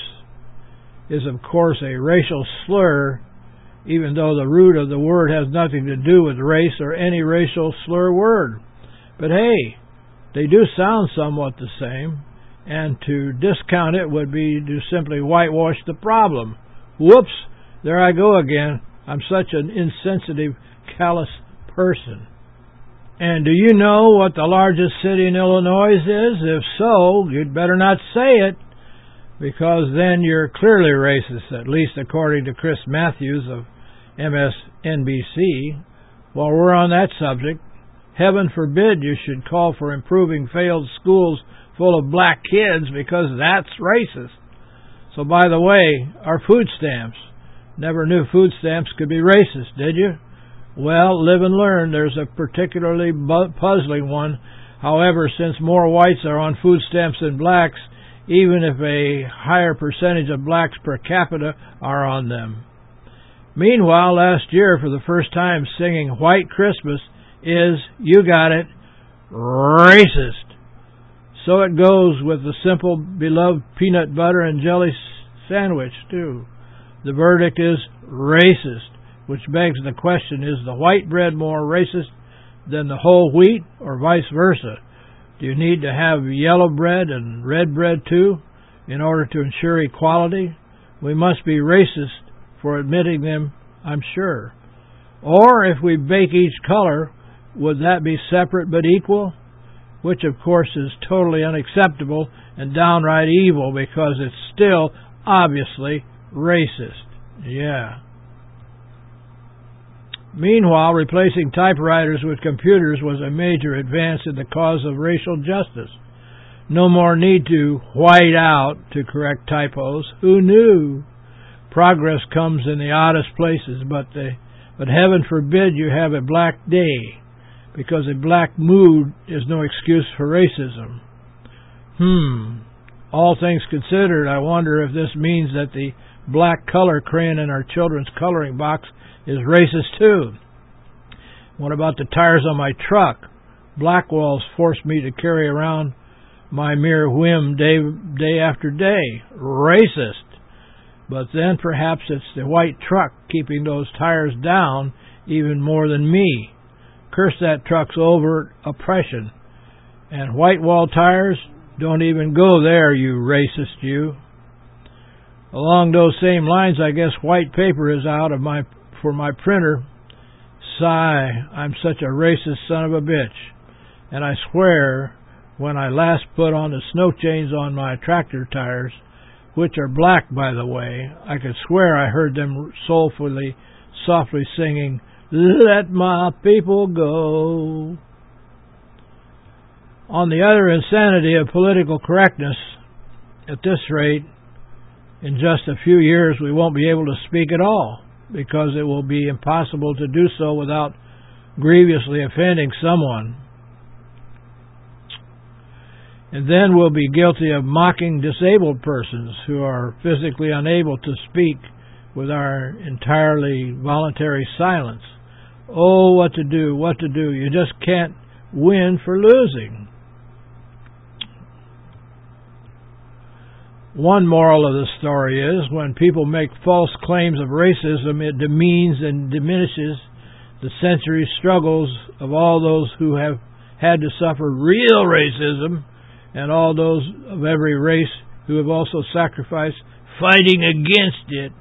is of course a racial slur, even though the root of the word has nothing to do with race or any racial slur word. But hey, they do sound somewhat the same, and to discount it would be to simply whitewash the problem. Whoops, there I go again. I'm such an insensitive, callous person. And do you know what the largest city in Illinois is? If so, you'd better not say it, because then you're clearly racist, at least according to Chris Matthews of M S N B C. While we're on that subject, heaven forbid you should call for improving failed schools full of black kids, because that's racist. So, by the way, our food stamps. Never knew food stamps could be racist, did you? Well, live and learn. There's a particularly bu- puzzling one. However, since more whites are on food stamps than blacks, even if a higher percentage of blacks per capita are on them. Meanwhile, last year, for the first time, singing White Christmas is, you got it, racist. So it goes with the simple, beloved peanut butter and jelly sandwich, too. The verdict is racist, which begs the question, is the white bread more racist than the whole wheat, or vice versa? Do you need to have yellow bread and red bread, too, in order to ensure equality? We must be racist for admitting them, I'm sure. Or if we bake each color, would that be separate but equal? Which, of course, is totally unacceptable and downright evil, because it's still obviously racist. Yeah. Meanwhile, replacing typewriters with computers was a major advance in the cause of racial justice. No more need to white out to correct typos. Who knew? Progress comes in the oddest places, but the, but heaven forbid you have a black day, because a black mood is no excuse for racism. Hmm. All things considered, I wonder if this means that the black color crayon in our children's coloring box is racist too. What about the tires on my truck? Black walls force me to carry around my mere whim day, day after day. Racist. But then perhaps it's the white truck keeping those tires down even more than me. Curse that truck's overt oppression. And white wall tires? Don't even go there, you racist you. Along those same lines, I guess white paper is out of my for my printer. Sigh, I'm such a racist son of a bitch. And I swear, when I last put on the snow chains on my tractor tires, which are black, by the way, I could swear I heard them soulfully, softly singing, "Let my people go." On the other insanity of political correctness, at this rate, in just a few years we won't be able to speak at all, because it will be impossible to do so without grievously offending someone. And then we'll be guilty of mocking disabled persons who are physically unable to speak with our entirely voluntary silence. Oh, what to do, what to do. You just can't win for losing. One moral of the story is, when people make false claims of racism, it demeans and diminishes the century struggles of all those who have had to suffer real racism, and all those of every race who have also sacrificed fighting against it.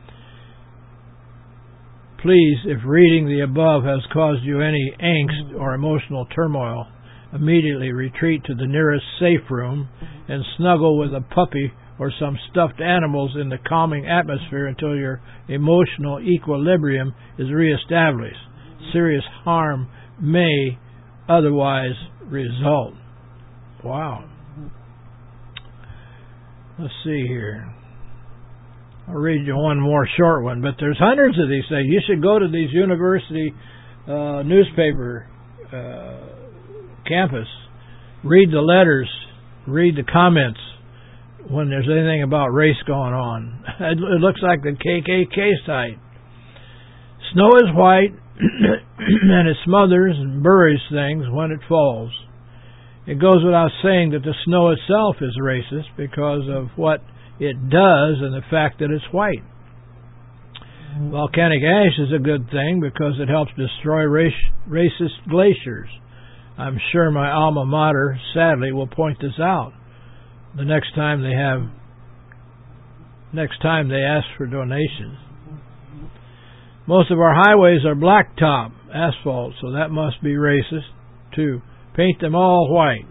Please, if reading the above has caused you any angst or emotional turmoil, immediately retreat to the nearest safe room and snuggle with a puppy or some stuffed animals in the calming atmosphere until your emotional equilibrium is reestablished. Serious harm may otherwise result. Wow. Let's see here. I'll read you one more short one, but there's hundreds of these things. You should go to these university uh, newspaper uh, campus, read the letters, read the comments when there's anything about race going on. It looks like the K K K site. Snow is white, and it smothers and buries things when it falls. It goes without saying that the snow itself is racist because of what it does and the fact that it's white. Volcanic ash is a good thing because it helps destroy race, racist glaciers. I'm sure my alma mater, sadly, will point this out the next time they have, next time they ask for donations. Most of our highways are blacktop asphalt, so that must be racist too. Paint them all white.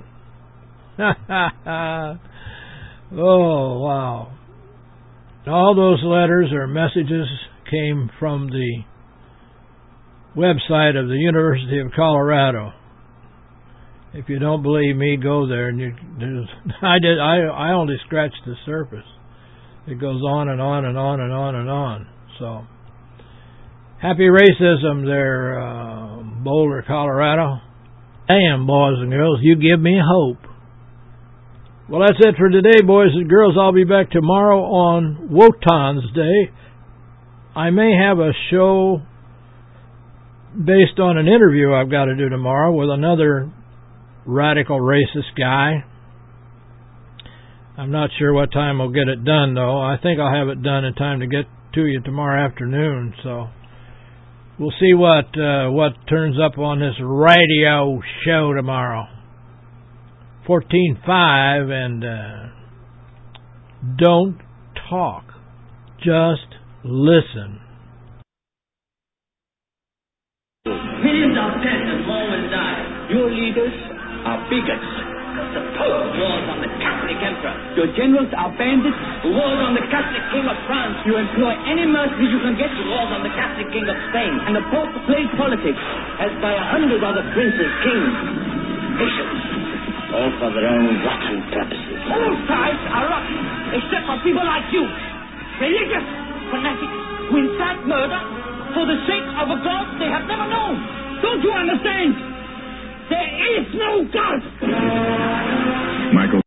Oh, wow. All those letters or messages came from the website of the University of Colorado. If you don't believe me, go there. And you, I did. I I only scratched the surface. It goes on and on and on and on and on. So, happy racism there, uh, Boulder, Colorado. Damn, boys and girls, you give me hope. Well, that's it for today, boys and girls. I'll be back tomorrow on Wotan's Day. I may have a show based on an interview I've got to do tomorrow with another radical racist guy. I'm not sure what time I'll get it done, though. I think I'll have it done in time to get to you tomorrow afternoon, so we'll see what uh, what turns up on this radio show tomorrow. fourteen five, and uh, don't talk. Just listen. Millions are dead and more will die. Your leaders are bigots. The Pope wars on the Catholic Emperor. Your generals are bandits who wars on the Catholic King of France. You employ any mercenary you can get to wars on the Catholic King of Spain. And the Pope plays politics as by a hundred other princes, kings, bishops, all for their own rotten purposes. All sides are rotten, except for people like you, religious fanatics who incite murder for the sake of a God they have never known. Don't you understand? There is no God! Michael